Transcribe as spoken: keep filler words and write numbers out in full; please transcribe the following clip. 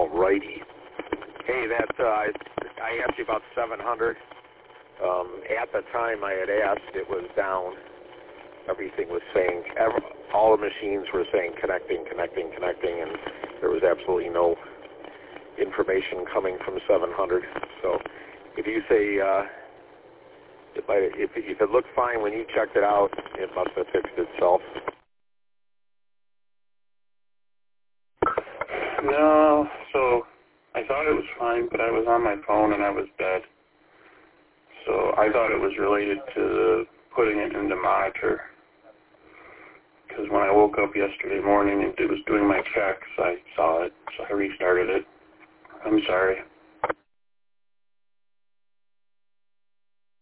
All righty. Hey, that uh, I, I asked you about seven hundred. Um, at the time I had asked, it was down. Everything was saying, every, all the machines were saying connecting, connecting, connecting, and there was absolutely no information coming from seven hundred. So if you say, uh, if, I, if, if it looked fine when you checked it out, it must have fixed itself. No, so I thought it was fine, but I was on my phone and I was dead. So I thought it was related to the putting it into monitor. Because when I woke up yesterday morning and it was doing my checks, I saw it, so I restarted it. I'm sorry.